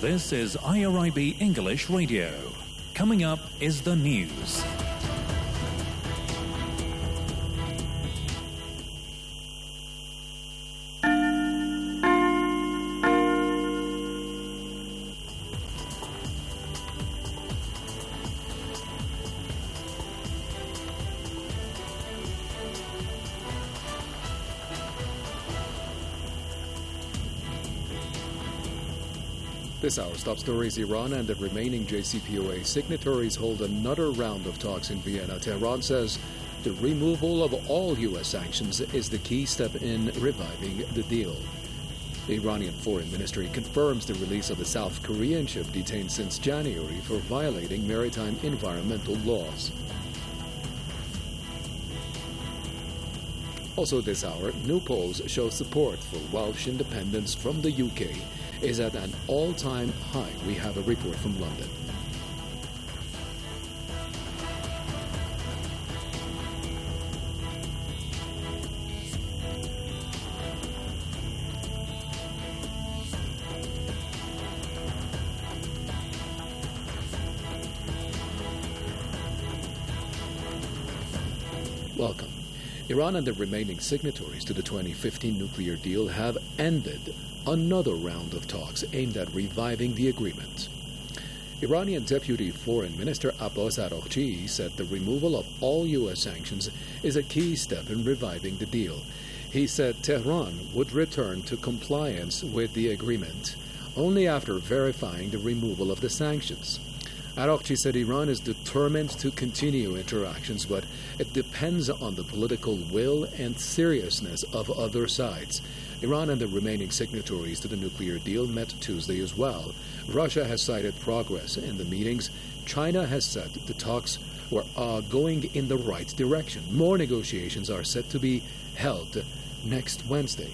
This is IRIB English Radio. Coming up is the news. This hour's top stories: Iran and the remaining JCPOA signatories hold another round of talks in Vienna. Tehran says the removal of all U.S. sanctions is the key step in reviving the deal. The Iranian Foreign Ministry confirms the release of the South Korean ship detained since January for violating maritime environmental laws. Also this hour, new polls show support for Welsh independence from the UK is at an all-time high. We have a report from London. Welcome. Iran and the remaining signatories to the 2015 nuclear deal have ended another round of talks aimed at reviving the agreement. Iranian Deputy Foreign Minister Abbas Araghchi said the removal of all U.S. sanctions is a key step in reviving the deal. He said Tehran would return to compliance with the agreement only after verifying the removal of the sanctions. Araghchi said Iran is determined to continue interactions, but it depends on the political will and seriousness of other sides. Iran and the remaining signatories to the nuclear deal met Tuesday as well. Russia has cited progress in the meetings. China has said the talks are going in the right direction. More negotiations are set to be held next Wednesday.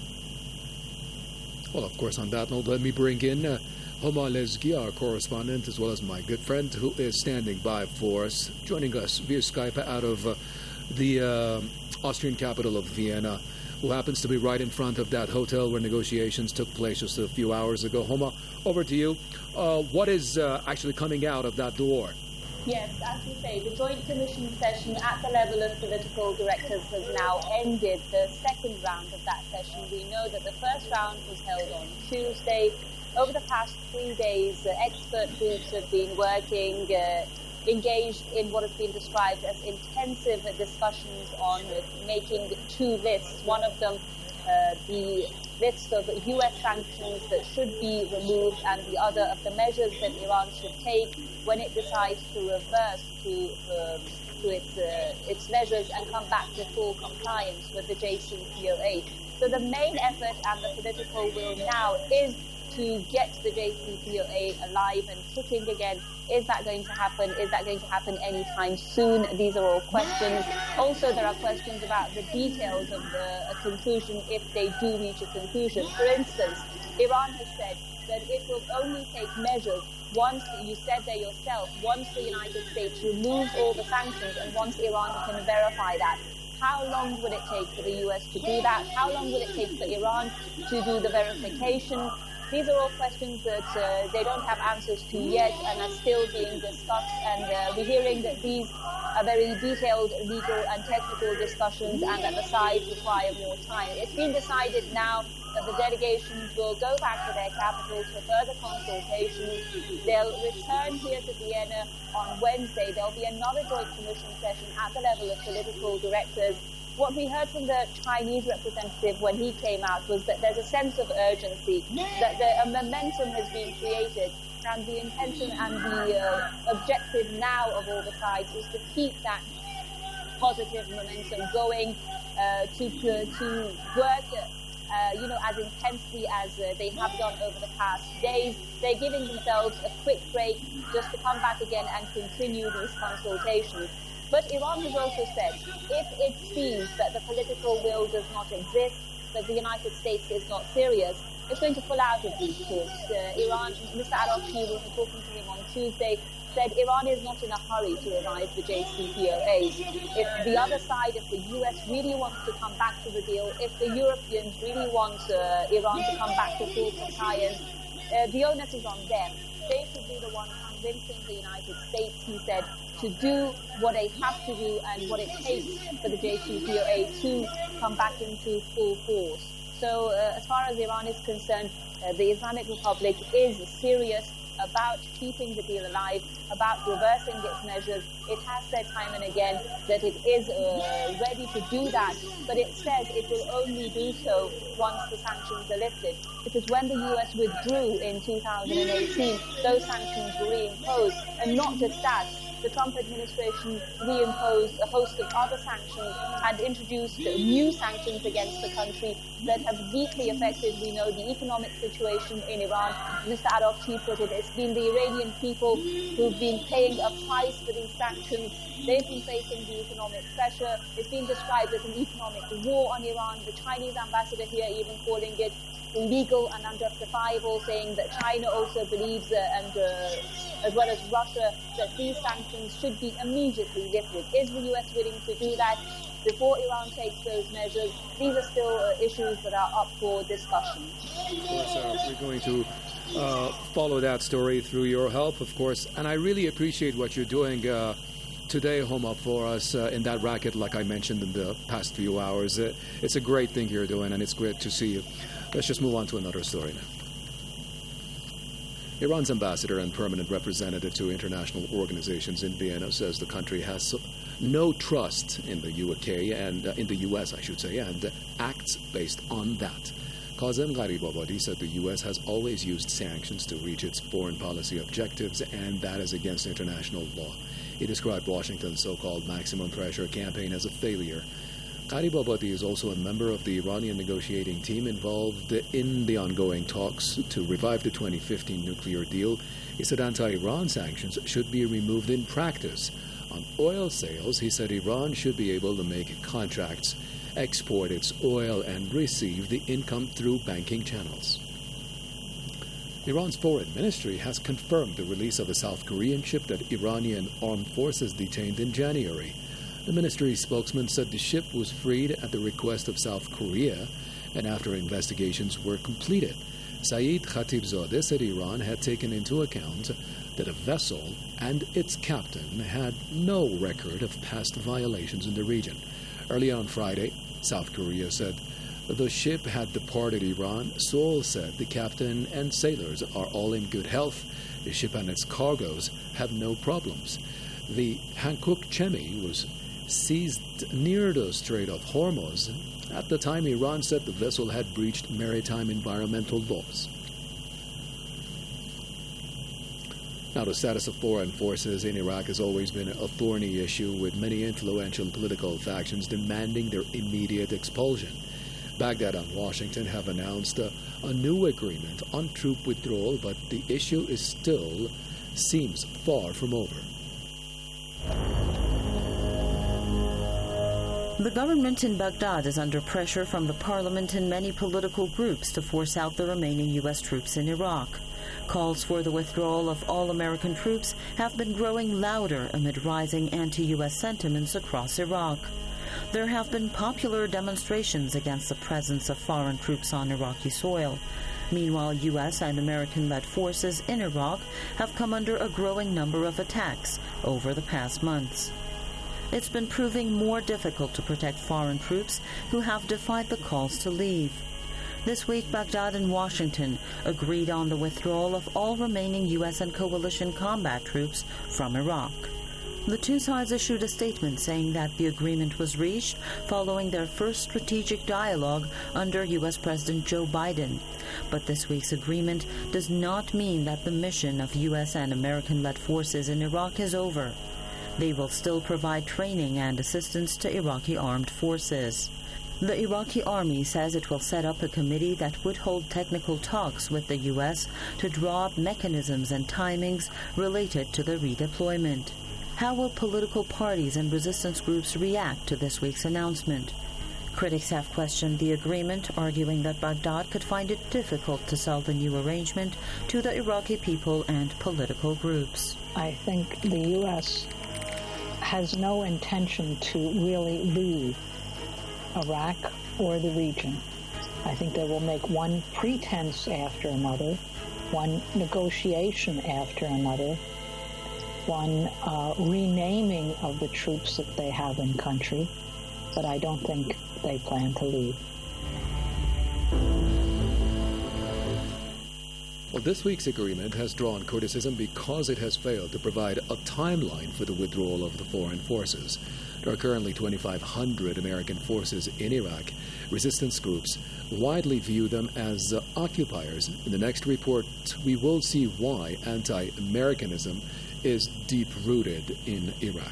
Well, of course, on that note, let me bring in Homa Lezgi, our correspondent, as well as my good friend who is standing by for us, joining us via Skype out of the Austrian capital of Vienna, who happens to be right in front of that hotel where negotiations took place just a few hours ago. Homa, over to you. What is actually coming out of that door? Yes, as you say, the Joint Commission session at the level of political directors has now ended the second round of that session. We know that the first round was held on Tuesday. Over the past 3 days, expert groups have been working, engaged in what has been described as intensive discussions on making two lists. One of them, the list of U.S. sanctions that should be removed, and the other of the measures that Iran should take when it decides to reverse to its measures and come back to full compliance with the JCPOA. So the main effort and the political will now is to get the JCPOA alive and kicking again. Is that going to happen? Is that going to happen anytime soon? These are all questions. Also, there are questions about the details of the conclusion if they do reach a conclusion. For instance, Iran has said that it will only take measures once, you said there yourself, once the United States removes all the sanctions and once Iran can verify that. How long would it take for the US to do that? How long would it take for Iran to do the verification? These are all questions that they don't have answers to yet and are still being discussed. And we're hearing that these are very detailed legal and technical discussions and that the sides require more time. It's been decided now that the delegations will go back to their capitals for further consultations. They'll return here to Vienna on Wednesday. There'll be another joint commission session at the level of political directors. What we heard from the Chinese representative when he came out was that there's a sense of urgency, that a momentum has been created, and the intention and the objective now of all the sides is to keep that positive momentum going, to work as intensely as they have done over the past days. They're giving themselves a quick break just to come back again and continue these consultations. But Iran has also said, if it sees that the political will does not exist, that the United States is not serious, it's going to pull out of these talks. Iran, Mr. Araghchi, was talking to him on Tuesday, said Iran is not in a hurry to revise the JCPOA. If the other side, if the US really wants to come back to the deal, if the Europeans really want Iran to come back to full compliance, the onus is on them. They should be the one convincing the United States, he said, to do what they have to do and what it takes for the JCPOA to come back into full force. So as far as Iran is concerned, the Islamic Republic is serious about keeping the deal alive, about reversing its measures. It has said time and again that it is ready to do that, but it says it will only do so once the sanctions are lifted. Because when the US withdrew in 2018, those sanctions were reimposed. And not just that, the Trump administration reimposed a host of other sanctions and introduced new sanctions against the country that have deeply affected, we know, the economic situation in Iran. Mr. Arakchi put it, it's been the Iranian people who've been paying a price for these sanctions. They've been facing the economic pressure. It's been described as an economic war on Iran. The Chinese ambassador here even calling it illegal and unjustifiable, saying that China also believes, as well as Russia, that these sanctions should be immediately lifted. Is the US willing to do that before Iran takes those measures? These are still issues that are up for discussion. Of course, we're going to follow that story through your help, of course, and I really appreciate what you're doing today, Homa, for us in that racket, like I mentioned in the past few hours. It's a great thing you're doing, and it's great to see you. Let's just move on to another story now. Iran's ambassador and permanent representative to international organizations in Vienna says the country has no trust in the UK and in the US, I should say, and acts based on that. Kazem Gharibabadi said the U.S. has always used sanctions to reach its foreign policy objectives, and that is against international law. He described Washington's so-called maximum pressure campaign as a failure. Gharibabadi is also a member of the Iranian negotiating team involved in the ongoing talks to revive the 2015 nuclear deal. He said anti-Iran sanctions should be removed in practice. On oil sales, he said Iran should be able to make contracts, export its oil, and receive the income through banking channels. Iran's foreign ministry has confirmed the release of a South Korean ship that Iranian armed forces detained in January. The ministry's spokesman said the ship was freed at the request of South Korea and after investigations were completed. Saeed Khatibzadeh said Iran had taken into account that a vessel and its captain had no record of past violations in the region. Early on Friday, South Korea said the ship had departed Iran. Seoul said the captain and sailors are all in good health. The ship and its cargoes have no problems. The Hankook Chemi was seized near the Strait of Hormuz. At the time, Iran said the vessel had breached maritime environmental laws. Now, the status of foreign forces in Iraq has always been a thorny issue, with many influential political factions demanding their immediate expulsion. Baghdad and Washington have announced a new agreement on troop withdrawal, but the issue is still seems far from over. The government in Baghdad is under pressure from the parliament and many political groups to force out the remaining U.S. troops in Iraq. Calls for the withdrawal of all American troops have been growing louder amid rising anti-U.S. sentiments across Iraq. There have been popular demonstrations against the presence of foreign troops on Iraqi soil. Meanwhile, U.S. and American-led forces in Iraq have come under a growing number of attacks over the past months. It's been proving more difficult to protect foreign troops who have defied the calls to leave. This week, Baghdad and Washington agreed on the withdrawal of all remaining U.S. and coalition combat troops from Iraq. The two sides issued a statement saying that the agreement was reached following their first strategic dialogue under U.S. President Joe Biden. But this week's agreement does not mean that the mission of U.S. and American-led forces in Iraq is over. They will still provide training and assistance to Iraqi armed forces. The Iraqi army says it will set up a committee that would hold technical talks with the U.S. to draw up mechanisms and timings related to the redeployment. How will political parties and resistance groups react to this week's announcement? Critics have questioned the agreement, arguing that Baghdad could find it difficult to sell the new arrangement to the Iraqi people and political groups. I think the U.S. has no intention to really leave Iraq or the region. I think they will make one pretense after another one negotiation after another, one renaming of the troops that they have in country, but I don't think they plan to leave. Well, this week's agreement has drawn criticism because it has failed to provide a timeline for the withdrawal of the foreign forces. There are currently 2,500 American forces in Iraq. Resistance groups widely view them as occupiers. In the next report, we will see why anti-Americanism is deep-rooted in Iraq.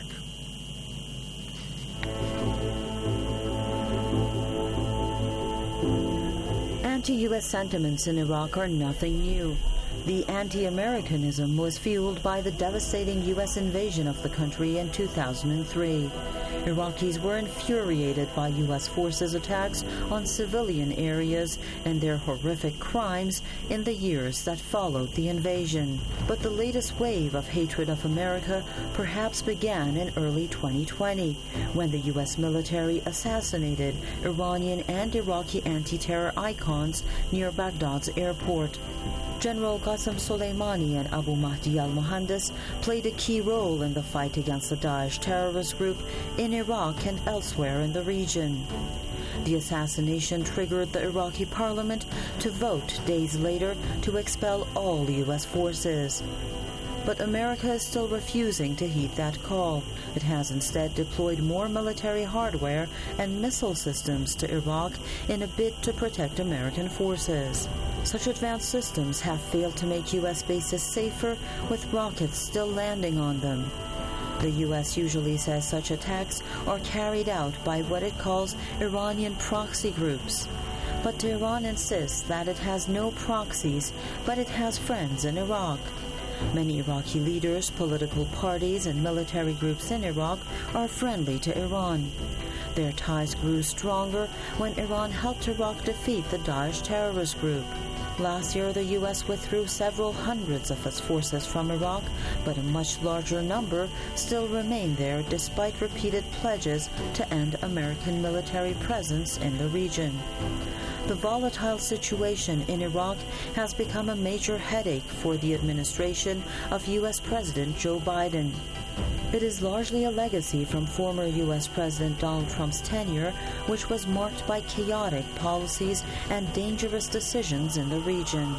Anti-U.S. sentiments in Iraq are nothing new. The anti-Americanism was fueled by the devastating U.S. invasion of the country in 2003. Iraqis were infuriated by U.S. forces' attacks on civilian areas and their horrific crimes in the years that followed the invasion. But the latest wave of hatred of America perhaps began in early 2020, when the U.S. military assassinated Iranian and Iraqi anti-terror icons near Baghdad's airport. General Qasem Soleimani and Abu Mahdi al-Mohandes played a key role in the fight against the Daesh terrorist group in Iraq and elsewhere in the region. The assassination triggered the Iraqi parliament to vote days later to expel all U.S. forces. But America is still refusing to heed that call. It has instead deployed more military hardware and missile systems to Iraq in a bid to protect American forces. Such advanced systems have failed to make U.S. bases safer, with rockets still landing on them. The U.S. usually says such attacks are carried out by what it calls Iranian proxy groups. But Tehran insists that it has no proxies, but it has friends in Iraq. Many Iraqi leaders, political parties, and military groups in Iraq are friendly to Iran. Their ties grew stronger when Iran helped Iraq defeat the Daesh terrorist group. Last year, the U.S. withdrew several hundreds of its forces from Iraq, but a much larger number still remain there despite repeated pledges to end American military presence in the region. The volatile situation in Iraq has become a major headache for the administration of U.S. President Joe Biden. It is largely a legacy from former U.S. President Donald Trump's tenure, which was marked by chaotic policies and dangerous decisions in the region.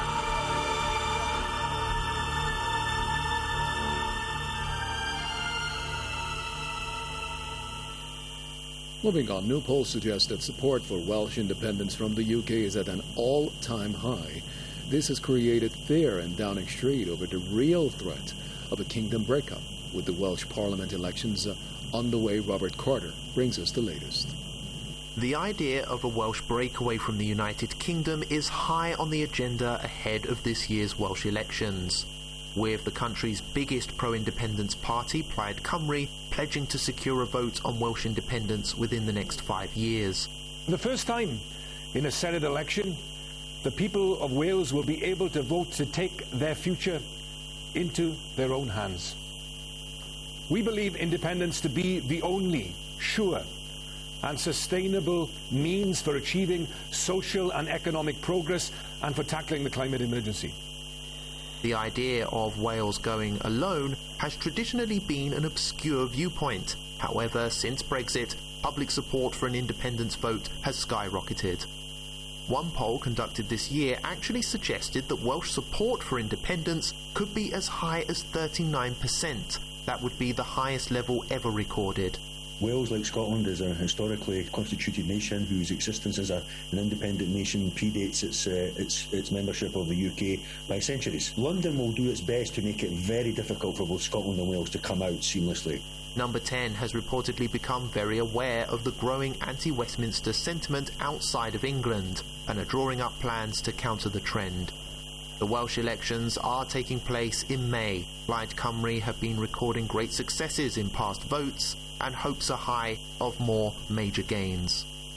Moving on, new polls suggest that support for Welsh independence from the UK is at an all-time high. This has created fear in Downing Street over the real threat of a kingdom breakup. With the Welsh Parliament elections on the way, Robert Carter brings us the latest. The idea of a Welsh breakaway from the United Kingdom is high on the agenda ahead of this year's Welsh elections, with the country's biggest pro-independence party, Plaid Cymru, pledging to secure a vote on Welsh independence within the next 5 years. For the first time in a Senate election, the people of Wales will be able to vote to take their future into their own hands. We believe independence to be the only sure and sustainable means for achieving social and economic progress and for tackling the climate emergency. The idea of Wales going alone has traditionally been an obscure viewpoint. However, since Brexit, public support for an independence vote has skyrocketed. One poll conducted this year actually suggested that Welsh support for independence could be as high as 39%. That would be the highest level ever recorded. Wales, like Scotland, is a historically constituted nation whose existence as an independent nation predates its membership of the UK by centuries. London will do its best to make it very difficult for both Scotland and Wales to come out seamlessly. Number 10 has reportedly become very aware of the growing anti-Westminster sentiment outside of England and are drawing up plans to counter the trend. The Welsh elections are taking place in May. Plaid Cymru have been recording great successes in past votes, and hopes are high of more major gains.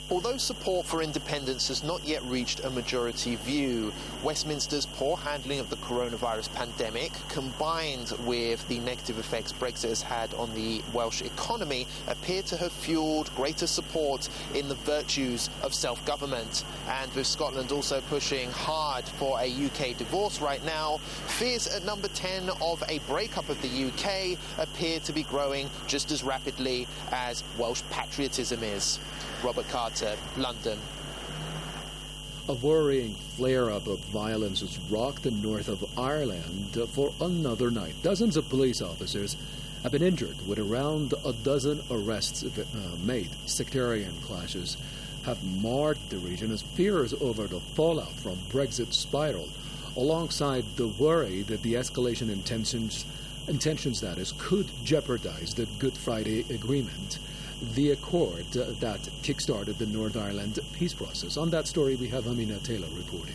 Although support for independence has not yet reached a majority view, Westminster's poor handling of the coronavirus pandemic, combined with the negative effects Brexit has had on the Welsh economy, appear to have fueled greater support in the virtues of self-government. And with Scotland also pushing hard for a UK divorce right now, fears at number 10 of a breakup of the UK appear to be growing just as rapidly as Welsh patriotism is. Robert Carter, London. A worrying flare-up of violence has rocked the north of Ireland for another night. Dozens of police officers have been injured, with around a dozen arrests made. Sectarian clashes have marred the region as fears over the fallout from Brexit spiral, alongside the worry that the escalation intentions could jeopardize the Good Friday Agreement, the accord that kick-started the Northern Ireland peace process. On that story, we have Amina Taylor reporting.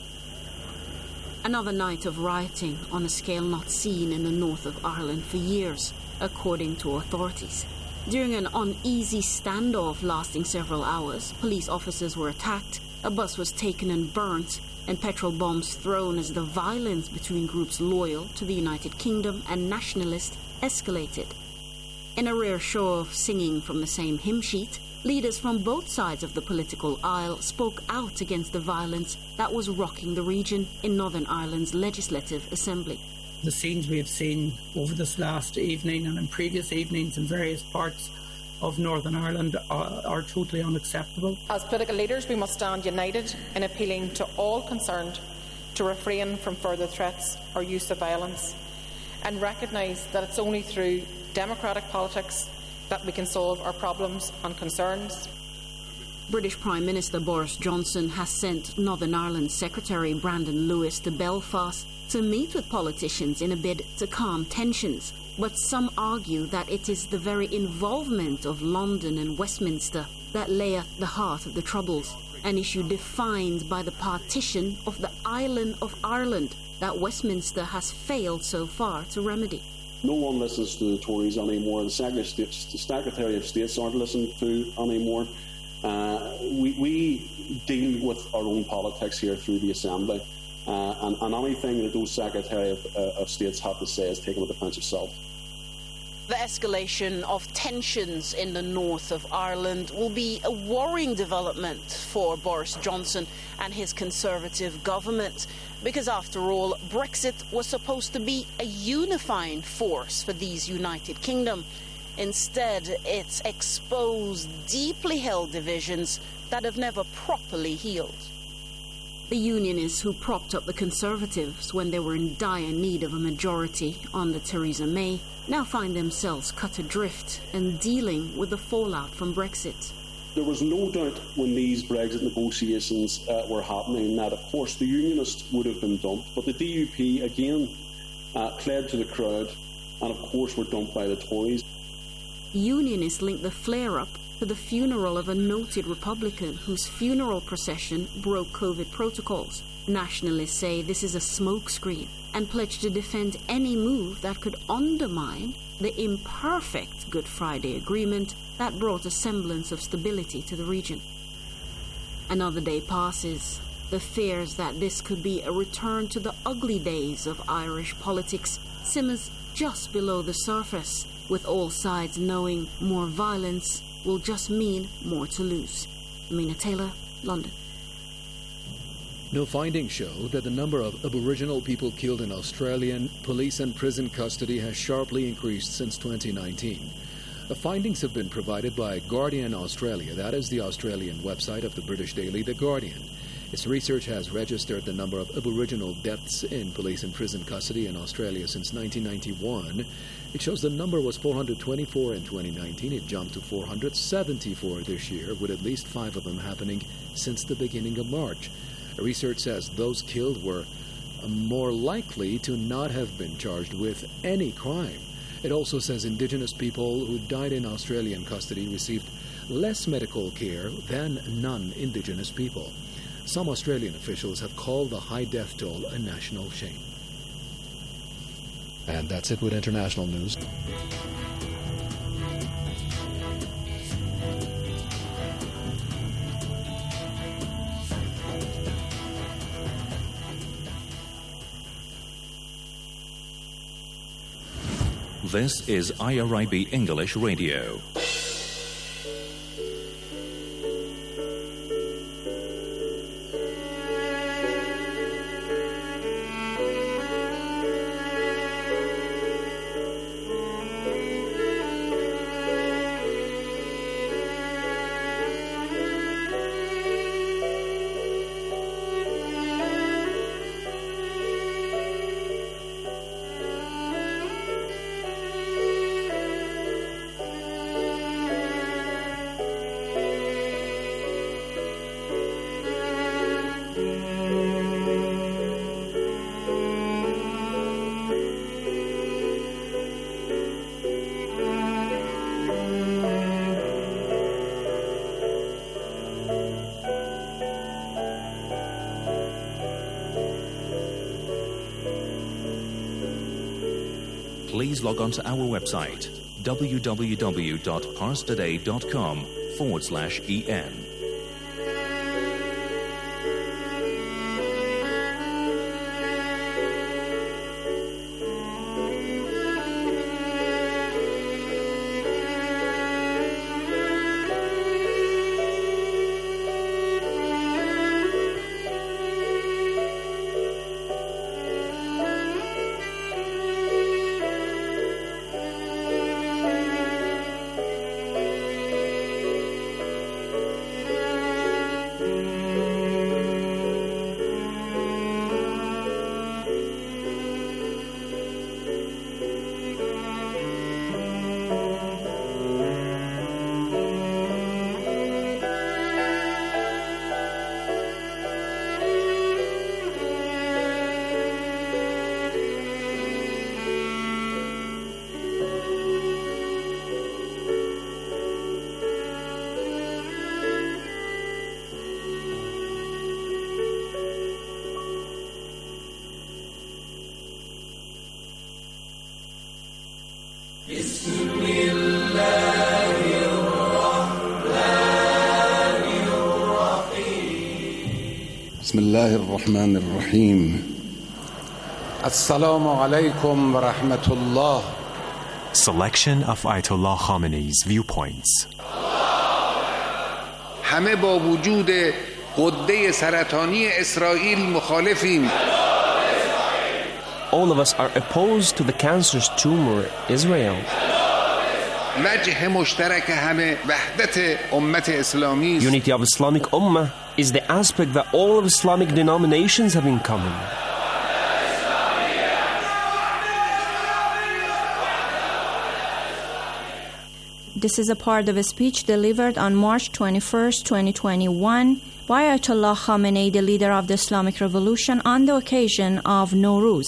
Another night of rioting on a scale not seen in the north of Ireland for years, according to authorities. During an uneasy standoff lasting several hours, police officers were attacked, a bus was taken and burnt, and petrol bombs thrown as the violence between groups loyal to the United Kingdom and nationalist escalated. In a rare show of singing from the same hymn sheet, leaders from both sides of the political aisle spoke out against the violence that was rocking the region in Northern Ireland's Legislative Assembly. The scenes we have seen over this last evening and in previous evenings in various parts of Northern Ireland are totally unacceptable. As political leaders, we must stand united in appealing to all concerned to refrain from further threats or use of violence, and recognise that it's only through democratic politics that we can solve our problems and concerns. British Prime Minister Boris Johnson has sent Northern Ireland Secretary Brandon Lewis to Belfast to meet with politicians in a bid to calm tensions. But some argue that it is the very involvement of London and Westminster that lay at the heart of the troubles, an issue defined by the partition of the island of Ireland that Westminster has failed so far to remedy. No one listens to the Tories anymore. The Secretary of States aren't listened to anymore. We deal with our own politics here through the Assembly, and anything that those Secretary of States have to say is taken with a pinch of salt. The escalation of tensions in the north of Ireland will be a worrying development for Boris Johnson and his Conservative government, because after all, Brexit was supposed to be a unifying force for these United Kingdom. Instead, it's exposed deeply held divisions that have never properly healed. The Unionists who propped up the Conservatives when they were in dire need of a majority under Theresa May now find themselves cut adrift and dealing with the fallout from Brexit. There was no doubt when these Brexit negotiations were happening that, of course, the Unionists would have been dumped, but the DUP again pled to the crowd and, of course, were dumped by the Tories. Unionists linked the flare-up to the funeral of a noted Republican whose funeral procession broke COVID protocols. Nationalists say this is a smokescreen and pledge to defend any move that could undermine the imperfect Good Friday Agreement that brought a semblance of stability to the region. Another day passes. The fears that this could be a return to the ugly days of Irish politics simmers just below the surface, with all sides knowing more violence will just mean more to lose. Amina Taylor, London. New findings show that the number of Aboriginal people killed in Australian police and prison custody has sharply increased since 2019. The findings have been provided by Guardian Australia, that is the Australian website of the British daily The Guardian. Its research has registered the number of Aboriginal deaths in police and prison custody in Australia since 1991. It shows the number was 424 in 2019. It jumped to 474 this year, with at least 5 of them happening since the beginning of March. Research says those killed were more likely to not have been charged with any crime. It also says Indigenous people who died in Australian custody received less medical care than non-Indigenous people. Some Australian officials have called the high death toll a national shame. And that's it with international news. This is IRIB English Radio. Please log on to our website, www.parstoday.com/en. بسم الله الرحمن الرحيم السلام عليكم ورحمة الله. Selection of Ayatollah Khamenei's viewpoints. همه با وجود غده سرطانی اسرائیل مخالفیم. All of us are opposed to the cancerous tumor Israel. وجه مشترک همه وحدت امت اسلامی است. Unity of Islamic Ummah is the aspect that all of Islamic denominations have in common. This is a part of a speech delivered on March 21st, 2021 by Ayatollah Khamenei, the leader of the Islamic Revolution, on the occasion of Nowruz.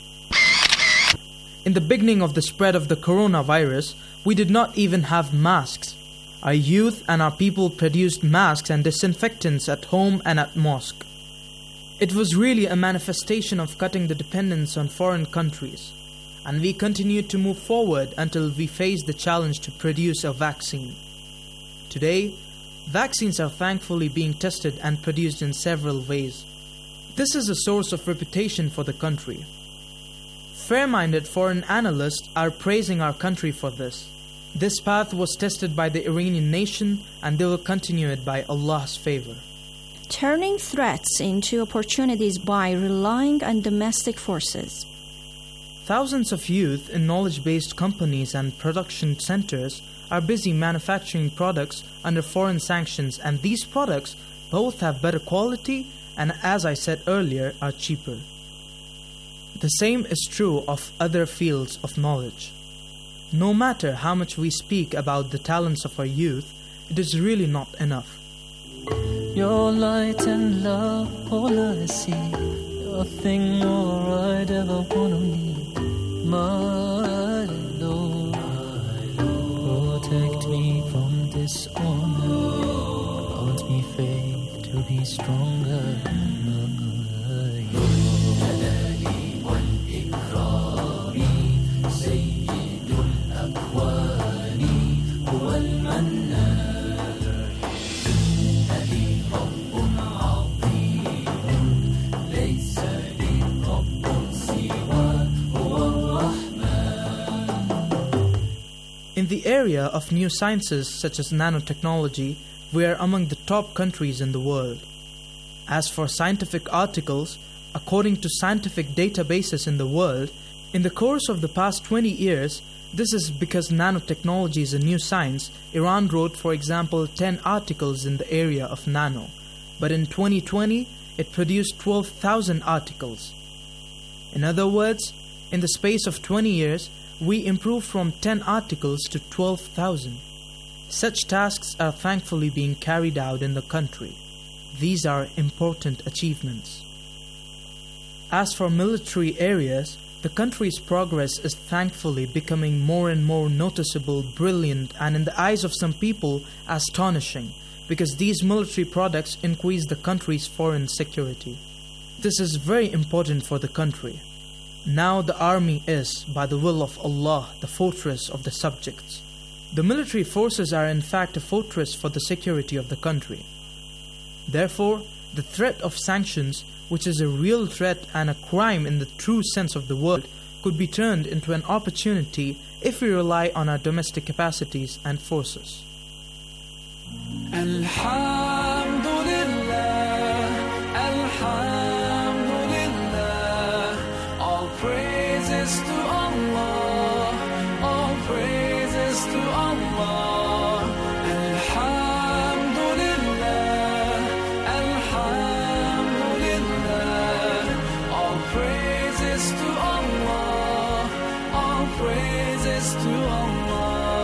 In the beginning of the spread of the coronavirus, we did not even have masks. Our youth and our people produced masks and disinfectants at home and at mosque. It was really a manifestation of cutting the dependence on foreign countries, and we continued to move forward until we faced the challenge to produce a vaccine. Today, vaccines are thankfully being tested and produced in several ways. This is a source of reputation for the country. Fair-minded foreign analysts are praising our country for this. This path was tested by the Iranian nation, and they will continue it by Allah's favor. Turning threats into opportunities by relying on domestic forces. Thousands of youth in knowledge-based companies and production centers are busy manufacturing products under foreign sanctions, and these products both have better quality and, as I said earlier, are cheaper. The same is true of other fields of knowledge. No matter how much we speak about the talents of our youth, it is really not enough. Your light and love, all I see, nothing more I'd ever want to need. My Lord, protect me from dishonor, grant me faith to be stronger. In the area of new sciences such as nanotechnology, we are among the top countries in the world. As for scientific articles, according to scientific databases in the world, in the course of the past 20 years, this is because nanotechnology is a new science, Iran wrote, for example, 10 articles in the area of nano. But in 2020, it produced 12,000 articles. In other words, in the space of 20 years, we improved from 10 articles to 12,000. Such tasks are thankfully being carried out in the country. These are important achievements. As for military areas, the country's progress is thankfully becoming more and more noticeable, brilliant, and in the eyes of some people, astonishing, because these military products increase the country's foreign security. This is very important for the country. Now the army is, by the will of Allah, the fortress of the subjects. The military forces are in fact a fortress for the security of the country. Therefore, the threat of sanctions, which is a real threat and a crime in the true sense of the word, could be turned into an opportunity if we rely on our domestic capacities and forces. Alhamdulillah, Alhamdulillah, all praises to Allah, all praises to Allah. Alhamdulillah, Alhamdulillah, all praises to Allah, all praises to Allah.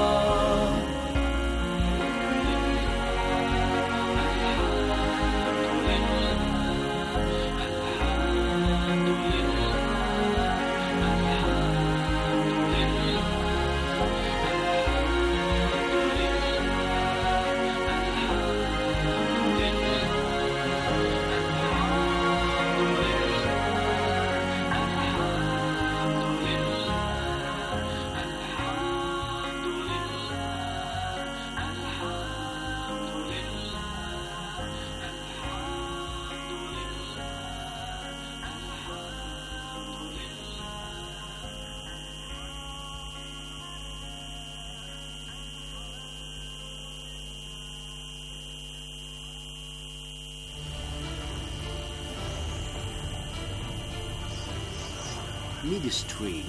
Midstream.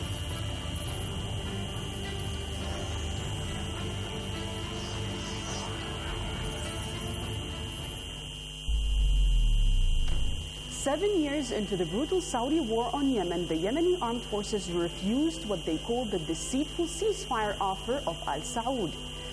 Seven years into the brutal Saudi war on Yemen, the Yemeni armed forces refused what they called the deceitful ceasefire offer of Al Saud.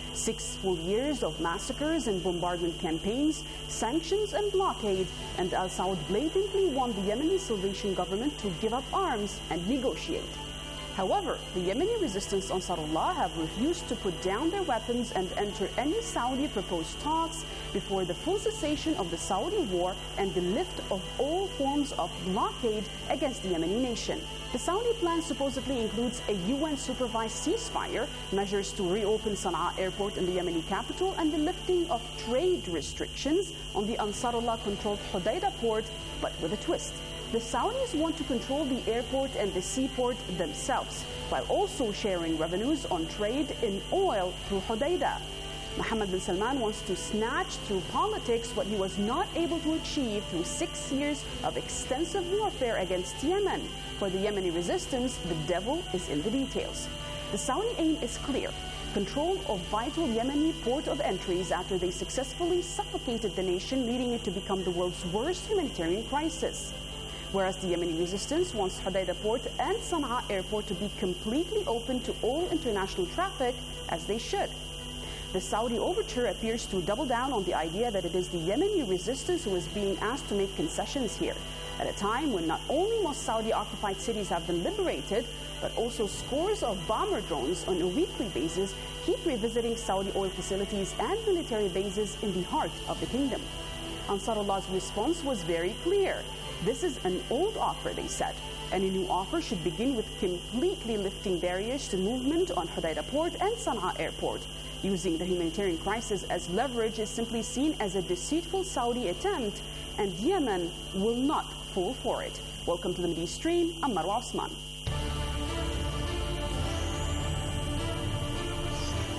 6 full years of massacres and bombardment campaigns, sanctions and blockade, and Al Saud blatantly won the Yemeni Salvation Government to give up arms and negotiate. However, the Yemeni resistance Ansarullah have refused to put down their weapons and enter any Saudi proposed talks before the full cessation of the Saudi war and the lift of all forms of blockade against the Yemeni nation. The Saudi plan supposedly includes a UN-supervised ceasefire, measures to reopen Sana'a airport in the Yemeni capital, and the lifting of trade restrictions on the Ansarullah-controlled Hodeidah port, but with a twist. The Saudis want to control the airport and the seaport themselves, while also sharing revenues on trade in oil through Hodeidah. Mohammed bin Salman wants to snatch through politics what he was not able to achieve through 6 years of extensive warfare against Yemen. For the Yemeni resistance, the devil is in the details. The Saudi aim is clear: control of vital Yemeni port of entries after they successfully suffocated the nation, leading it to become the world's worst humanitarian crisis. Whereas the Yemeni resistance wants Hodeidah port and Sana'a airport to be completely open to all international traffic, as they should. The Saudi overture appears to double down on the idea that it is the Yemeni resistance who is being asked to make concessions here, at a time when not only most Saudi-occupied cities have been liberated, but also scores of bomber drones on a weekly basis keep revisiting Saudi oil facilities and military bases in the heart of the kingdom. Ansarullah's response was very clear. This is an old offer, they said, and a new offer should begin with completely lifting barriers to movement on Hodeidah port and Sana'a airport. Using the humanitarian crisis as leverage is simply seen as a deceitful Saudi attempt, and Yemen will not fall for it. Welcome to the Middle East Stream. I'm Marwa Osman.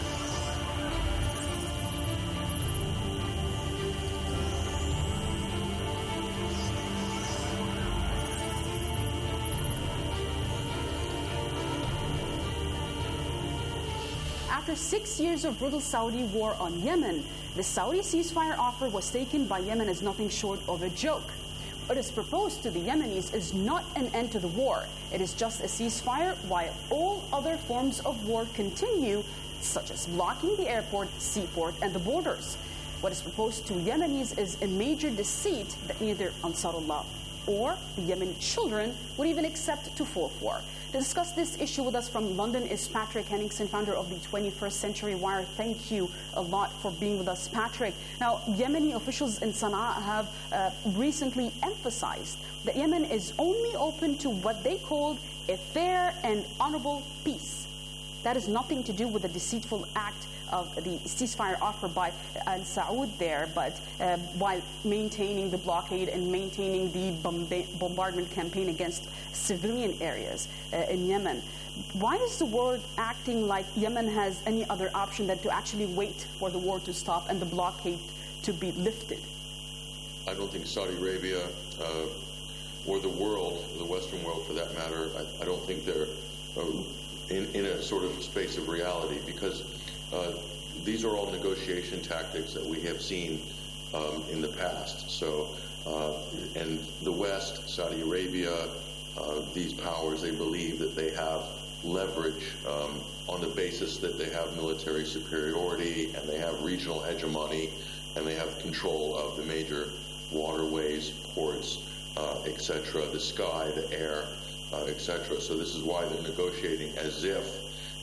after 6 years of brutal Saudi war on Yemen, the Saudi ceasefire offer was taken by Yemen as nothing short of a joke. What is proposed to the Yemenis is not an end to the war. It is just a ceasefire while all other forms of war continue, such as blocking the airport, seaport, and the borders. What is proposed to Yemenis is a major deceit that neither Ansarullah or the Yemeni children would even accept to fall for. To discuss this issue with us from London is Patrick Henningsen, founder of the 21st Century Wire. Thank you a lot for being with us, Patrick. Now, Yemeni officials in Sana'a have recently emphasized that Yemen is only open to what they called a fair and honorable peace. That has nothing to do with the deceitful act of the ceasefire offer by Al Saud there, but while maintaining the blockade and maintaining the bombardment campaign against civilian areas in Yemen. Why is the world acting like Yemen has any other option than to actually wait for the war to stop and the blockade to be lifted? I don't think Saudi Arabia or the world, the Western world for that matter, I don't think they're in a sort of space of reality, because these are all negotiation tactics that we have seen in the past. So, and the West, Saudi Arabia, these powers, they believe that they have leverage on the basis that they have military superiority and they have regional hegemony and they have control of the major waterways, ports, etc., the sky, the air, etc. So this is why they're negotiating as if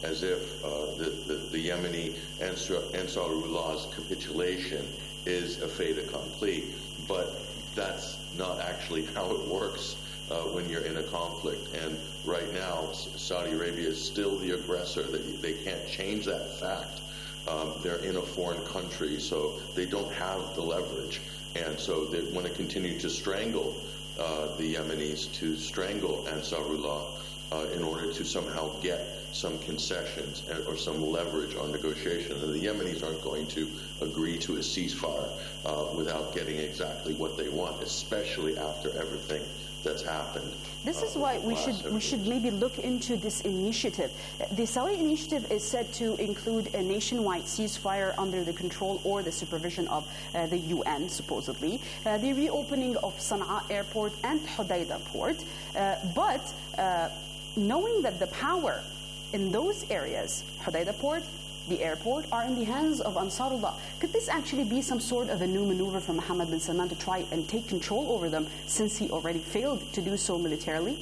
the Yemeni Ansarullah's capitulation is a fait accompli. But that's not actually how it works when you're in a conflict. And right now, Saudi Arabia is still the aggressor. They can't change that fact. They're in a foreign country, so they don't have the leverage. And so they want to continue to strangle the Yemenis, to strangle Ansarullah in order to somehow get some concessions or some leverage on negotiation. And the Yemenis aren't going to agree to a ceasefire without getting exactly what they want, especially after everything that's happened. This is why we should maybe look into this initiative. The Saudi initiative is said to include a nationwide ceasefire under the control or the supervision of the UN, supposedly, the reopening of Sana'a Airport and Hodeidah Port, but knowing that the power in those areas, Hodeidah Port, the airport, are in the hands of Ansarullah. Could this actually be some sort of a new maneuver from Mohammed bin Salman to try and take control over them, since he already failed to do so militarily?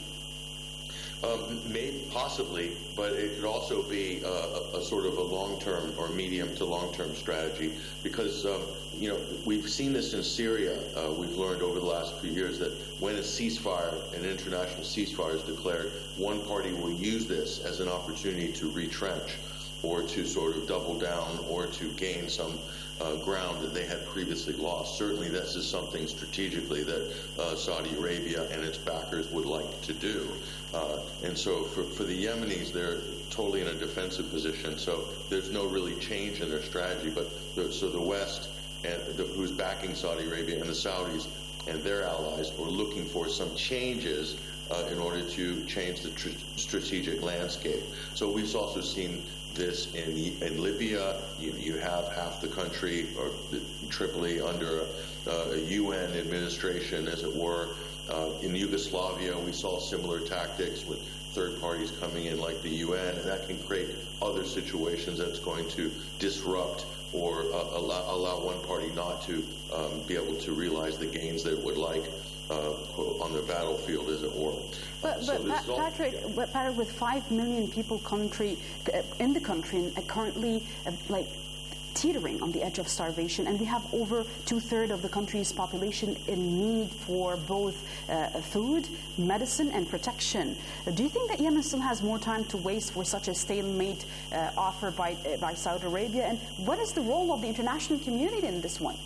Maybe, possibly, but it could also be a sort of a long-term or medium to long-term strategy, because we've seen this in Syria. We've learned over the last few years that when a ceasefire, an international ceasefire is declared, one party will use this as an opportunity to retrench or to sort of double down or to gain some ground that they had previously lost. Certainly this is something strategically that Saudi Arabia and its backers would like to do. And so for the Yemenis, they're totally in a defensive position, so there's no really change in their strategy. But so the West, and who's backing Saudi Arabia, and the Saudis and their allies are looking for some changes in order to change the strategic landscape. So we've also seen this in Libya. You have half the country, or Tripoli, under a UN administration, as it were. In Yugoslavia, we saw similar tactics with third parties coming in like the UN, and that can create other situations that's going to disrupt or allow one party not to be able to realize the gains they would like on the battlefield, as it were. But Patrick, with 5 million people in the country currently teetering on the edge of starvation, and we have over 2/3 of the country's population in need for both food, medicine, and protection. Do you think that Yemen still has more time to waste for such a stalemate offer by Saudi Arabia? And what is the role of the international community in this one?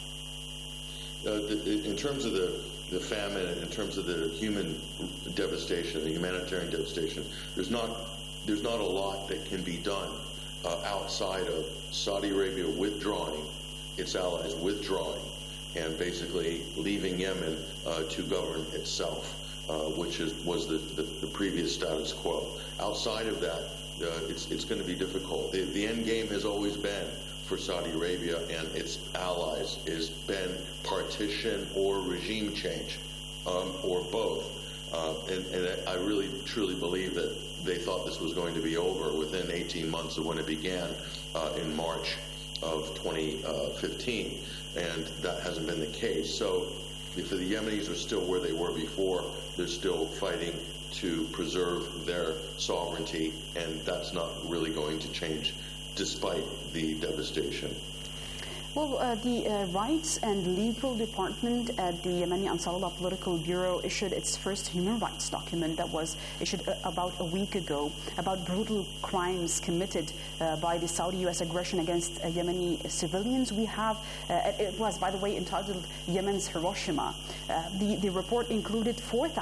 In terms of the famine, in terms of the human devastation, the humanitarian devastation, there's not a lot that can be done outside of Saudi Arabia withdrawing, its allies withdrawing, and basically leaving Yemen to govern itself, which was the previous status quo. Outside of that, it's going to be difficult. The end game has always been for Saudi Arabia and its allies has been partition or regime change, or both. And I really, truly believe that they thought this was going to be over within 18 months of when it began in March of 2015, and that hasn't been the case. So if the Yemenis are still where they were before, they're still fighting to preserve their sovereignty, and that's not really going to change despite the devastation. Well, the Rights and Legal Department at the Yemeni Ansarullah Political Bureau issued its first human rights document that was issued about a week ago about brutal crimes committed by the Saudi-U.S. aggression against Yemeni civilians. We have, it was, by the way, entitled Yemen's Hiroshima. The report included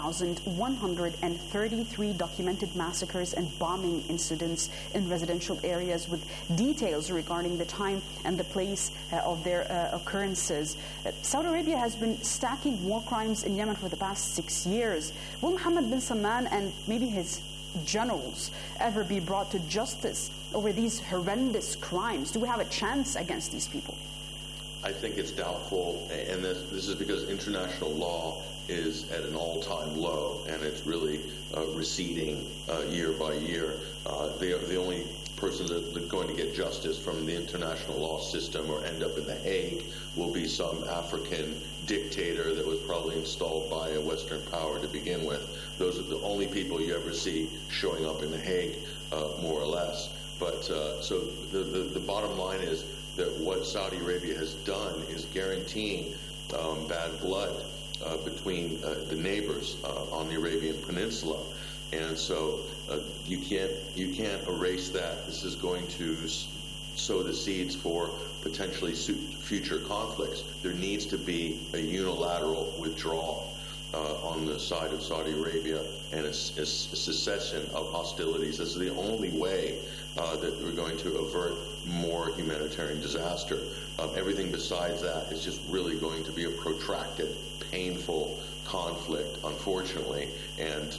4,133 documented massacres and bombing incidents in residential areas with details regarding the time and the place of their occurrences. Saudi Arabia has been stacking war crimes in Yemen for the past 6 years. Will Mohammed bin Salman and maybe his generals ever be brought to justice over these horrendous crimes? Do we have a chance against these people? I think it's doubtful, and this is because international law is at an all-time low, and it's really receding year by year. The only persons that are going to get justice from the international law system or end up in The Hague will be some African dictator that was probably installed by a Western power to begin with. Those are the only people you ever see showing up in The Hague, more or less. But so the bottom line is that what Saudi Arabia has done is guaranteeing bad blood between the neighbors on the Arabian Peninsula. And so you can't erase that. This is going to sow the seeds for potentially future conflicts. There needs to be a unilateral withdrawal on the side of Saudi Arabia and a cessation of hostilities. This is the only way that we're going to avert more humanitarian disaster. Everything besides that is just really going to be a protracted, painful conflict, unfortunately. And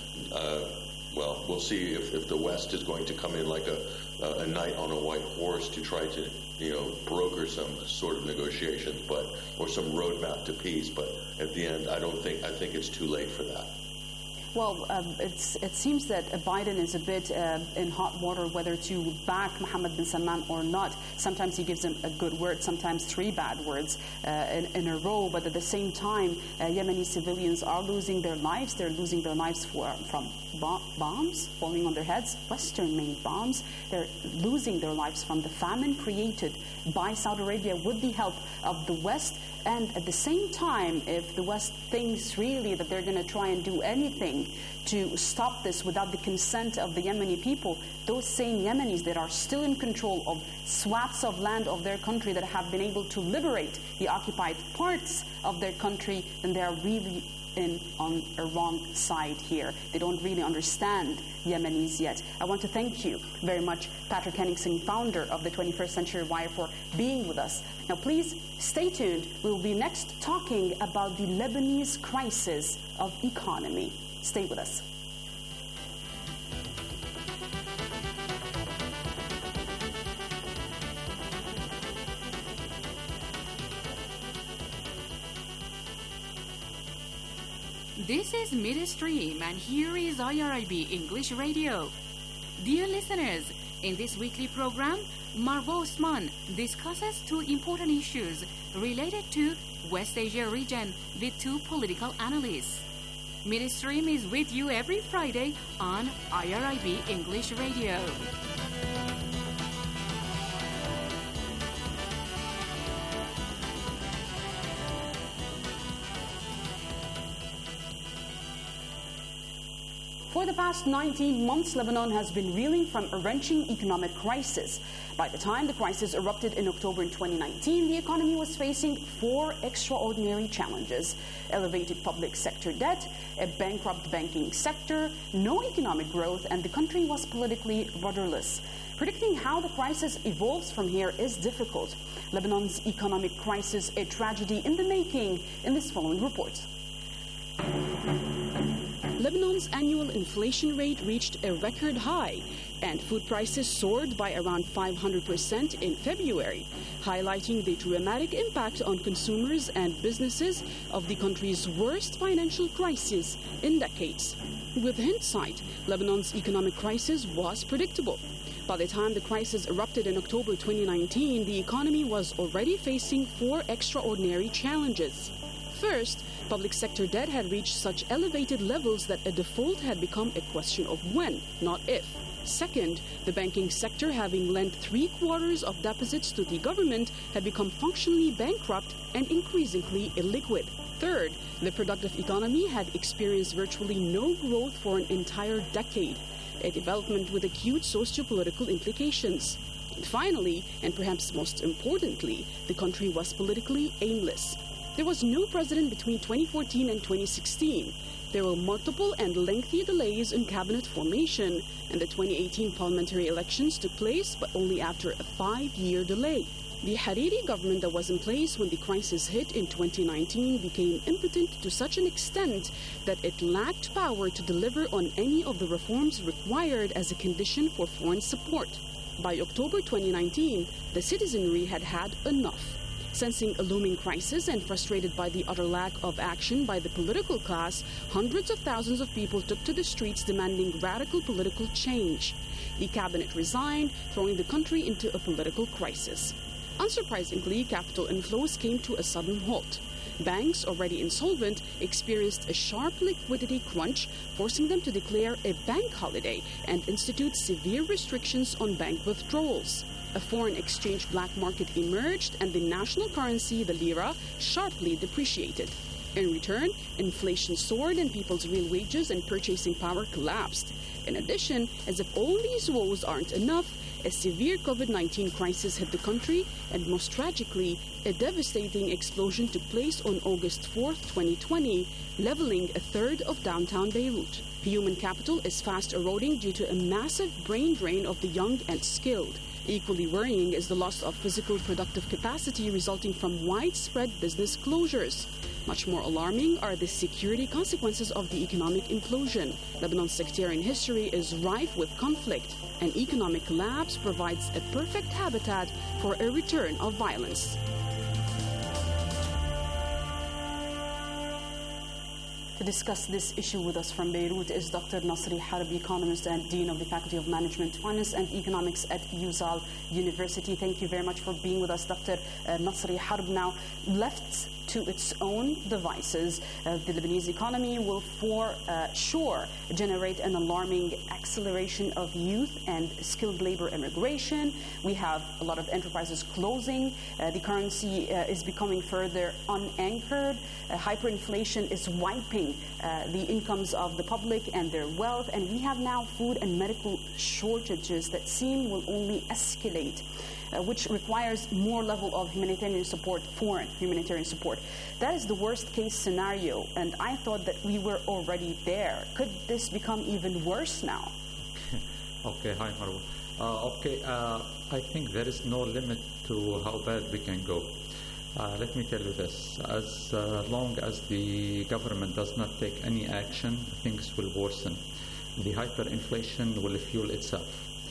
well, we'll see if the West is going to come in like a knight on a white horse to try to, broker some sort of negotiations, or some roadmap to peace. But at the end, I think it's too late for that. Well, it seems that Biden is a bit in hot water whether to back Mohammed bin Salman or not. Sometimes he gives him a good word, sometimes 3 bad words in a row. But at the same time, Yemeni civilians are losing their lives. They're losing their lives from bombs falling on their heads, Western-made bombs. They're losing their lives from the famine created by Saudi Arabia with the help of the West. And at the same time, if the West thinks really that they're going to try and do anything to stop this without the consent of the Yemeni people, those same Yemenis that are still in control of swaths of land of their country that have been able to liberate the occupied parts of their country, then they are really on a wrong side here. They don't really understand Yemenis yet. I want to thank you very much, Patrick Henningsen, founder of the 21st Century Wire, for being with us. Now, please stay tuned. We will be next talking about the Lebanese crisis of economy. Stay with us. This is Midstream, and here is IRIB English Radio. Dear listeners, in this weekly program, Marwa Osman discusses 2 important issues related to West Asia region with 2 political analysts. Midstream is with you every Friday on IRIB English Radio. For the past 19 months, Lebanon has been reeling from a wrenching economic crisis. By the time the crisis erupted in October 2019, the economy was facing 4 extraordinary challenges: elevated public sector debt, a bankrupt banking sector, no economic growth, and the country was politically rudderless. Predicting how the crisis evolves from here is difficult. Lebanon's economic crisis, a tragedy in the making, in this following report. Lebanon's annual inflation rate reached a record high, and food prices soared by around 500% in February, highlighting the dramatic impact on consumers and businesses of the country's worst financial crisis in decades. With hindsight, Lebanon's economic crisis was predictable. By the time the crisis erupted in October 2019, the economy was already facing 4 extraordinary challenges. First, public sector debt had reached such elevated levels that a default had become a question of when, not if. Second, the banking sector, having lent 3/4 of deposits to the government, had become functionally bankrupt and increasingly illiquid. Third, the productive economy had experienced virtually no growth for an entire decade, a development with acute socio-political implications. And finally, and perhaps most importantly, the country was politically aimless. There was no president between 2014 and 2016. There were multiple and lengthy delays in cabinet formation, and the 2018 parliamentary elections took place, but only after a 5-year delay. The Hariri government that was in place when the crisis hit in 2019 became impotent to such an extent that it lacked power to deliver on any of the reforms required as a condition for foreign support. By October 2019, the citizenry had had enough. Sensing a looming crisis and frustrated by the utter lack of action by the political class, hundreds of thousands of people took to the streets demanding radical political change. The cabinet resigned, throwing the country into a political crisis. Unsurprisingly, capital inflows came to a sudden halt. Banks, already insolvent, experienced a sharp liquidity crunch, forcing them to declare a bank holiday and institute severe restrictions on bank withdrawals. A foreign exchange black market emerged, and the national currency, the lira, sharply depreciated. In return, inflation soared and people's real wages and purchasing power collapsed. In addition, as if all these woes aren't enough, a severe COVID-19 crisis hit the country, and most tragically, a devastating explosion took place on August 4, 2020, leveling a third of downtown Beirut. Human capital is fast eroding due to a massive brain drain of the young and skilled. Equally worrying is the loss of physical productive capacity resulting from widespread business closures. Much more alarming are the security consequences of the economic implosion. Lebanon's sectarian history is rife with conflict, and economic collapse provides a perfect habitat for a return of violence. To discuss this issue with us from Beirut is Dr. Nasri Harb, economist and Dean of the Faculty of Management, Finance and Economics at USAL University. Thank you very much for being with us, Dr. Nasri Harb. Now, left to its own devices, the Lebanese economy will for sure generate an alarming acceleration of youth and skilled labor immigration. We have a lot of enterprises closing. The currency is becoming further unanchored. Hyperinflation is wiping the incomes of the public and their wealth, and we have now food and medical shortages that seem will only escalate, which requires more level of humanitarian support, foreign humanitarian support. That is the worst case scenario, and I thought that we were already there. Could this become even worse now? Okay, hi Marwa. I think there is no limit to how bad we can go. Let me tell you this, as long as the government does not take any action, things will worsen. The hyperinflation will fuel itself.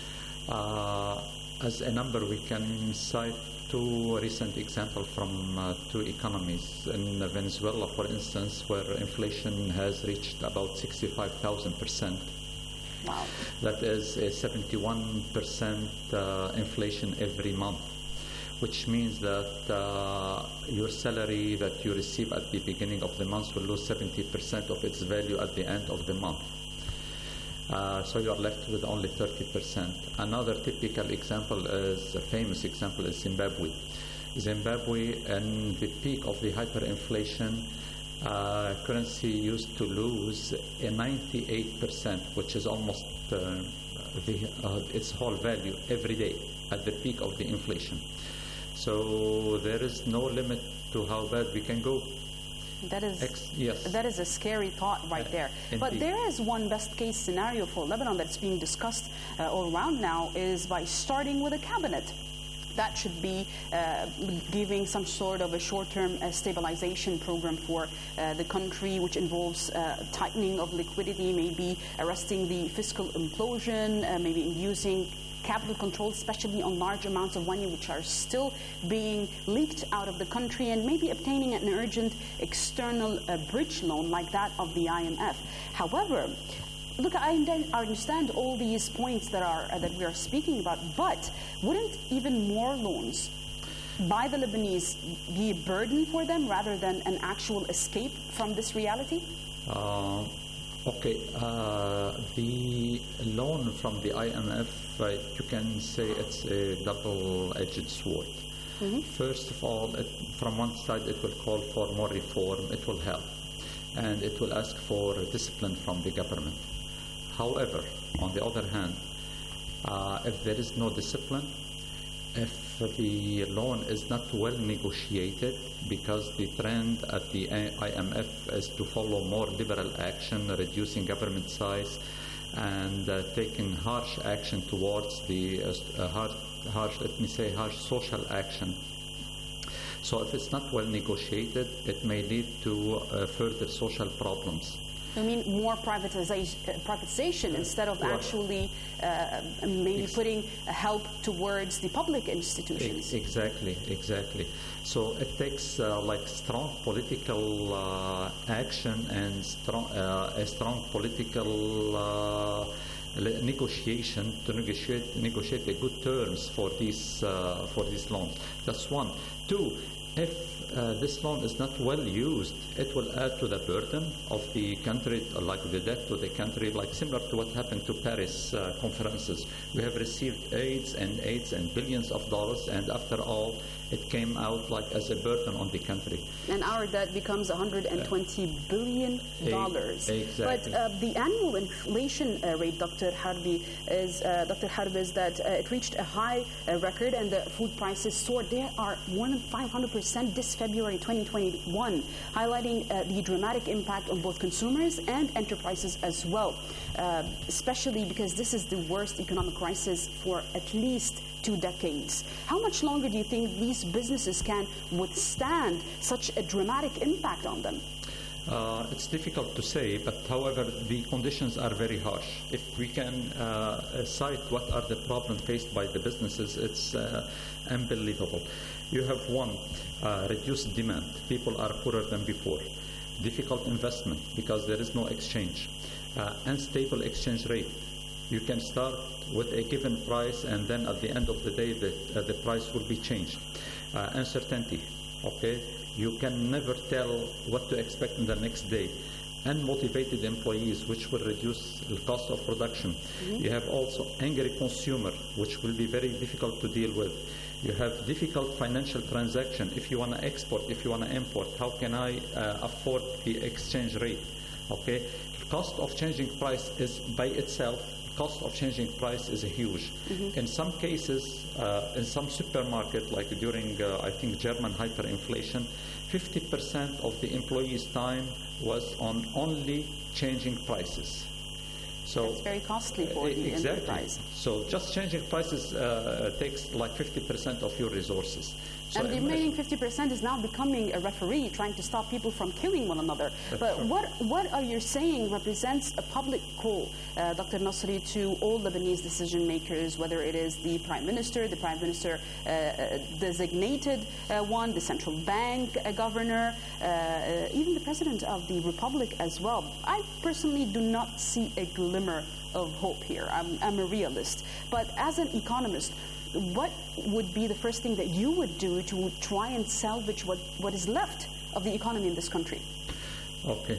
As a number, we can cite two recent examples from two economies. In Venezuela, for instance, where inflation has reached about 65,000%. Wow. That is a 71% inflation every month, which means that your salary that you receive at the beginning of the month will lose 70% of its value at the end of the month. So you are left with only 30%. Another typical example is, a famous example, is Zimbabwe. Zimbabwe, in the peak of the hyperinflation, currency used to lose a 98%, which is almost its whole value every day at the peak of the inflation. So there is no limit to how bad we can go. That is, yes. That is a scary thought right there. Indeed. But there is one best case scenario for Lebanon that's being discussed all around now, is by starting with a cabinet. that should be giving some sort of a short-term stabilization program for the country, which involves tightening of liquidity, maybe arresting the fiscal implosion, maybe using capital control, especially on large amounts of money which are still being leaked out of the country, and maybe obtaining an urgent external bridge loan like that of the IMF. However, look, I understand all these points that we are speaking about, but wouldn't even more loans by the Lebanese be a burden for them rather than an actual escape from this reality? Okay, the loan from the IMF, you can say it's a double-edged sword. Mm-hmm. First of all, from one side it will call for more reform, it will help, and it will ask for discipline from the government. However, on the other hand, if there is no discipline, if the loan is not well negotiated, because the trend at the IMF is to follow more liberal action, reducing government size, and taking harsh action towards the harsh social action. So if it's not well negotiated, it may lead to further social problems. I mean, more privatization instead of actually maybe putting help towards the public institutions. Exactly. So it takes strong political action and a strong political negotiation to negotiate the good terms for these loans. That's one. Two, if this loan is not well used, it will add to the burden of the country, like the debt to the country, like similar to what happened to Paris conferences. We have received aids and billions of dollars, and after all, it came out like as a burden on the country. And our debt becomes $120 billion. Exactly. But the annual inflation rate, Dr. Harbi, is that it reached a high record, and the food prices soared. They are more than 500% this February 2021, highlighting the dramatic impact on both consumers and enterprises as well, especially because this is the worst economic crisis for at least 2 decades. How much longer do you think these businesses can withstand such a dramatic impact on them? It's difficult to say, but however, the conditions are very harsh. If we can cite what are the problems faced by the businesses, it's unbelievable. You have one, reduced demand. People are poorer than before. Difficult investment because there is no exchange. Unstable exchange rate. You can start with a given price, and then at the end of the day, the price will be changed. Uncertainty, okay? You can never tell what to expect in the next day. Unmotivated employees, which will reduce the cost of production. Mm-hmm. You have also angry consumer, which will be very difficult to deal with. You have difficult financial transaction. If you want to export, if you want to import, how can I afford the exchange rate? Okay, cost of changing price is by itself. Cost of changing price is huge. Mm-hmm. In some cases, in some supermarket, like during, I think, German hyperinflation, 50% of the employees' time was on only changing prices. So it's very costly for the enterprise. So just changing prices takes like 50% of your resources. So and the remaining 50% is now becoming a referee, trying to stop people from killing one another. But what are you saying represents a public call, Dr. Nasri, to all Lebanese decision makers, whether it is the Prime Minister designated one, the central bank governor, even the President of the Republic as well. I personally do not see a glimmer of hope here. I'm a realist. But as an economist, what would be the first thing that you would do to try and salvage what is left of the economy in this country? Okay.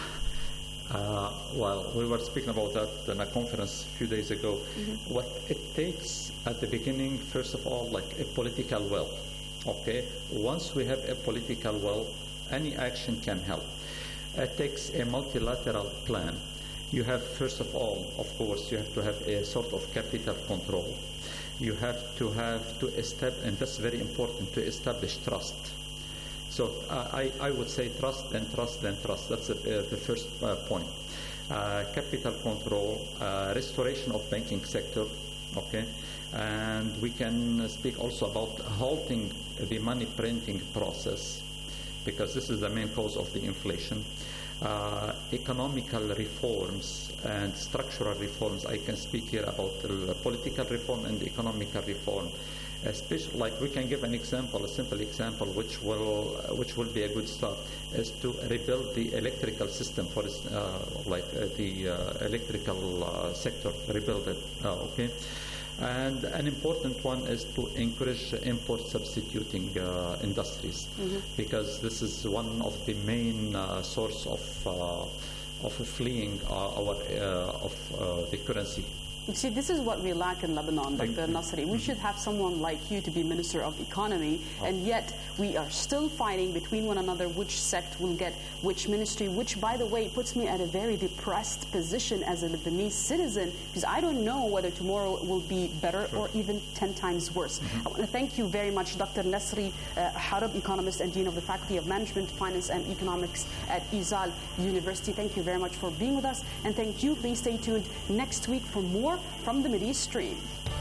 Well, we were speaking about that in a conference a few days ago. Mm-hmm. What it takes at the beginning, first of all, like a political will. Okay? Once we have a political will, any action can help. It takes a multilateral plan. You have, first of all, of course, you have to have a sort of capital control. You have to establish, and that's very important, to establish trust. So I would say trust, then trust, then trust. That's the first point. Capital control, restoration of banking sector. Okay, and we can speak also about halting the money printing process, because this is the main cause of the inflation. Economical reforms and structural reforms. I can speak here about political reform and economical reform. Especially, like we can give an example, a simple example, which will be a good start, is to rebuild the electrical system for the electrical sector, rebuild it. Okay. And an important one is to encourage import substituting industries, because this is one of the main source of fleeing the currency. You see, this is what we lack in Lebanon, Dr. Nasri. We should have someone like you to be Minister of Economy, and yet we are still fighting between one another which sect will get which ministry, which, by the way, puts me at a very depressed position as a Lebanese citizen, because I don't know whether tomorrow will be better or even 10 times worse. I want to thank you very much, Dr. Nasri Harb, economist and Dean of the Faculty of Management, Finance and Economics at Izal University. Thank you very much for being with us, and thank you. Please stay tuned next week for more from the Mideast Stream.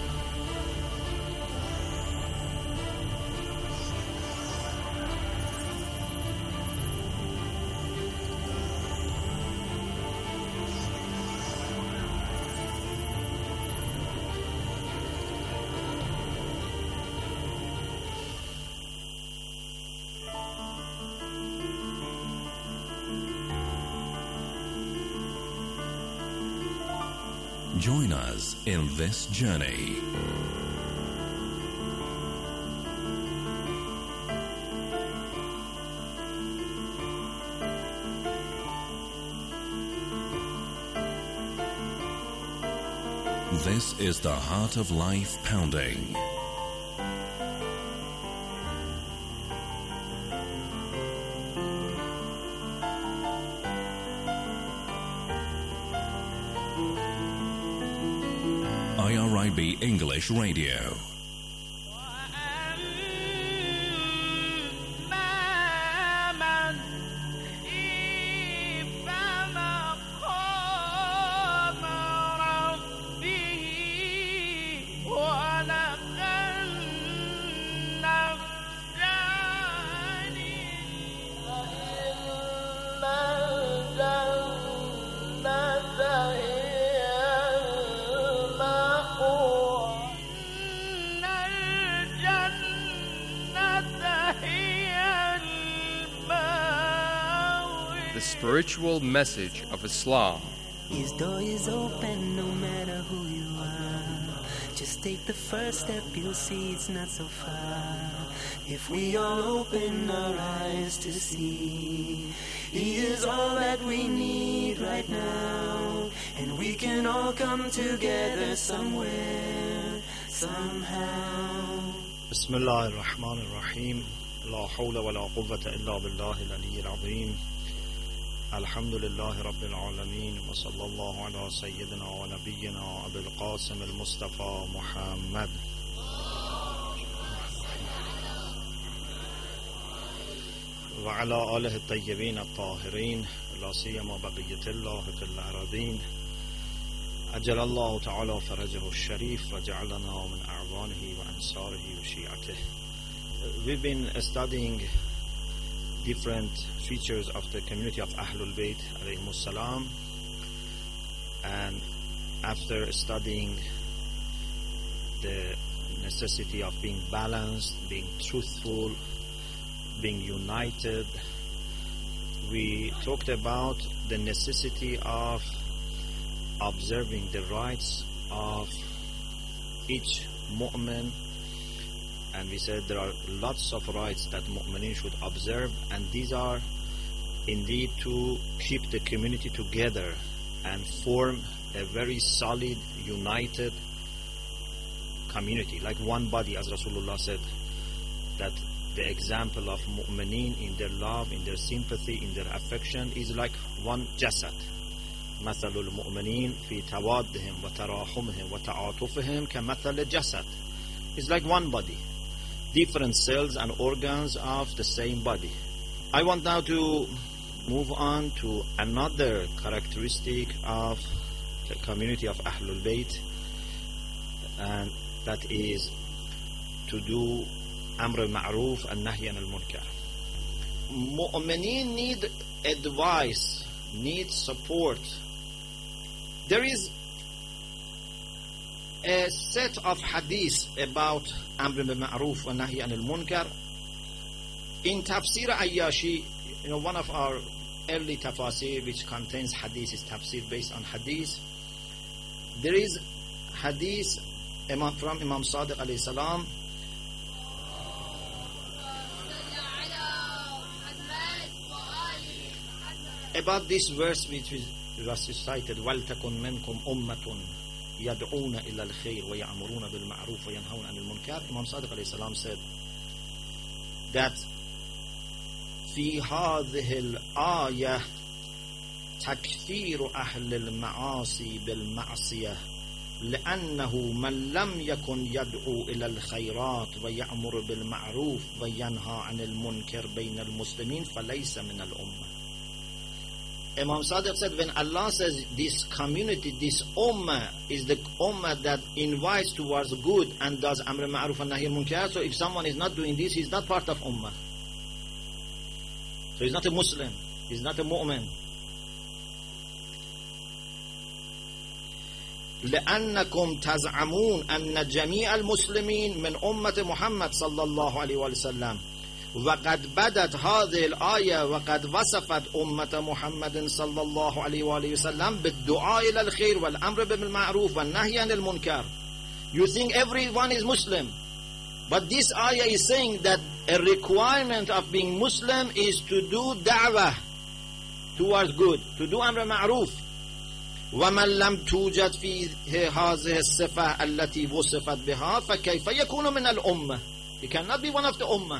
Join us in this journey. This is the Heart of Life Pounding. IRIB English Radio. Spiritual message of Islam. His door is open no matter who you are. Just take the first step, you'll see it's not so far. If we all open our eyes to see, He is all that we need right now. And we can all come together somewhere, somehow. Bismillah ar-Rahman ar-Rahim. La hawla wa la quwwata illa billahi al-aliyyil azim. الحمد لله رب العالمين وصلى الله على سيدنا ونبينا أبي القاسم المصطفى محمد وعلى آله الطيبين الطاهرين لا سيما بقية الله في الأراضين أجل الله تعالى فرجه الشريف وجعلنا من أعوانه وأنصاره وشيعته. We've been studying different features of the community of Ahlul Bayt alayhimus salam, and after studying the necessity of being balanced, being truthful, being united, we talked about the necessity of observing the rights of each mu'min. And we said there are lots of rights that mu'minin should observe, and these are indeed to keep the community together and form a very solid, united community, like one body, as Rasulullah said, that the example of mu'minin in their love, in their sympathy, in their affection is like one jasad. مثل المؤمنين في توادهم وتراحمهم وتعاطفهم كمثل الجسد. It's like one body. Different cells and organs of the same body. I want now to move on to another characteristic of the community of Ahlul Bayt. and that is to do Amr al-Ma'ruf and Nahy al-Munkar. Mu'mineen need advice, need support. There is a set of hadith about Amr al-Ma'ruf and Nahy al-Munkar. In Tafsir Ayyashi, one of our early tafsir which contains hadith, is tafsir based on hadith. There is hadith from Imam Sadiq alayhi salam about this verse which was recited, وَلْتَكُنْ مِنْكُمْ أُمَّةٌ يَدْعُونَ إِلَى الْخَيْرِ وَيَأْمُرُونَ بِالْمَعْرُوفِ وَيَنْهَوْنَ عَنِ الْمُنْكَرِ. Imam Sadiq alayhi salam said that في هذه الآية تكفير أهل المعاصي بالمعصية لأنه من لم يكن يدعو إلى الخيرات ويأمر بالمعروف وينهى عن المنكر بين المسلمين فليس من الأمة. Imam Sadiq said, when Allah says this community, this ummah is the ummah that invites towards good and does Amr Ma'ruf and Nahy Munkar, so if someone is not doing this, he's not part of ummah. So he's not a Muslim, he's not a mu'min. لأنكم تزعمون أن جميع المسلمين من أمة محمد صلى الله عليه وسلم وقد بدت هذه الآية وقد وصفت أمة محمد صلى الله عليه وسلم بالدعاء إلى الخير والأمر بالمعروف والنهي عن المنكر. You think everyone is Muslim, but this ayah is saying that a requirement of being Muslim is to do da'wah towards good, to do amr ma'ruf. وَمَنْ لَمْ تُوجَدْ فِيهِ هَذِهِ الصِّفَةِ الَّتِي وُصِفَتْ بِهَا فَكَيْفَ يَكُونُ مِنَ الْأُمَّةِ. He cannot be one of the ummah.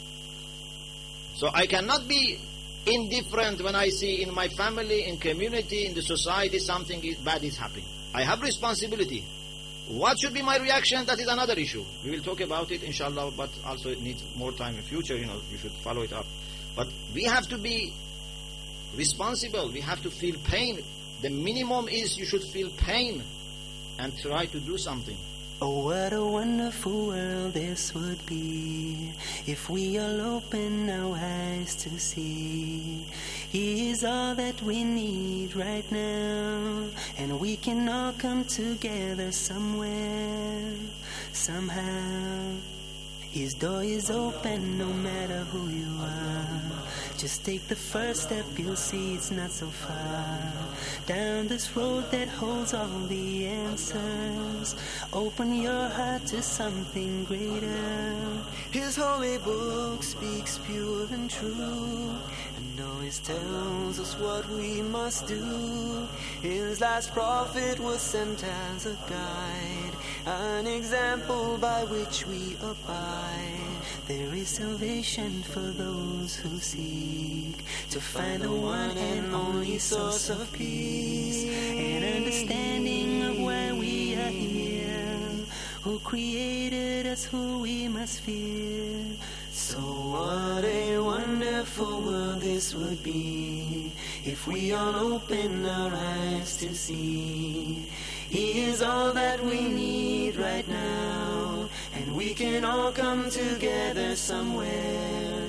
So I cannot be indifferent when I see in my family, in community, in the society something bad is happening. I have responsibility. What should be my reaction? That is another issue. We will talk about it inshallah, but also it needs more time in future, you should follow it up. But we have to be responsible. We have to feel pain. The minimum is you should feel pain and try to do something. Oh, what a wonderful world this would be if we all open our eyes to see He is all that we need right now, and we can all come together somewhere, somehow. His door is open no matter who you are. Just take the first step, you'll see it's not so far. Down this road that holds all the answers, open your heart to something greater. His holy book speaks pure and true, and always tells us what we must do. His last prophet was sent as a guide, an example by which we abide. There is salvation for those who seek to find the one and only source of peace, and understanding of why we are here, who created us, who we must fear. So what a wonderful world this would be if we all open our eyes to see He is all that we need right now, and we can all come together somewhere,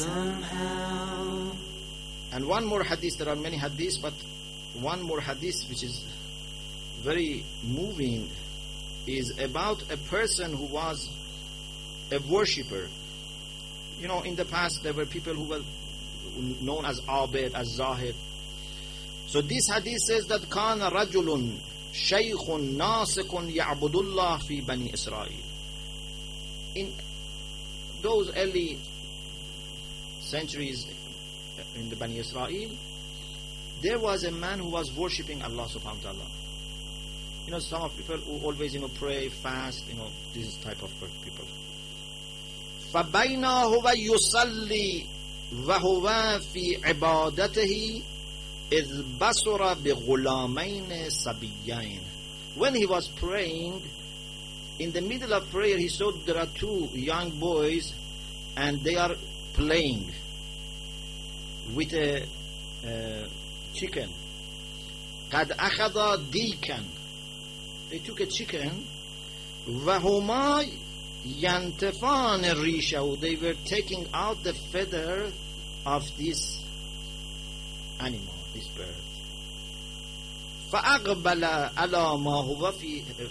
somehow. And one more hadith, there are many hadiths, but one more hadith which is very moving is about a person who was a worshipper. In the past there were people who were known as Abid, as Zahid. So this hadith says that كان رجل شيخ ناسك يعبد الله في بني إسرائيل. In those early centuries in the Bani Israel, there was a man who was worshipping Allah subhanahu wa ta'ala. Some of people who always pray, fast, this type of people. فَبَيْنَا هُوَ يُصَلِّي وَهُوَ فِي عِبَادَتِهِ إِذْ بَصُرَ بِغُلَامَيْنِ صَبِيَّيْنِ. When he was praying, in the middle of prayer, he saw there are two young boys and they are playing with a chicken. قَدْ أَخَذَ دِيكًا. They took a chicken وهما ينتفان الريشه. They were taking out the feather of this animal, this bird. فأقبل على ما هو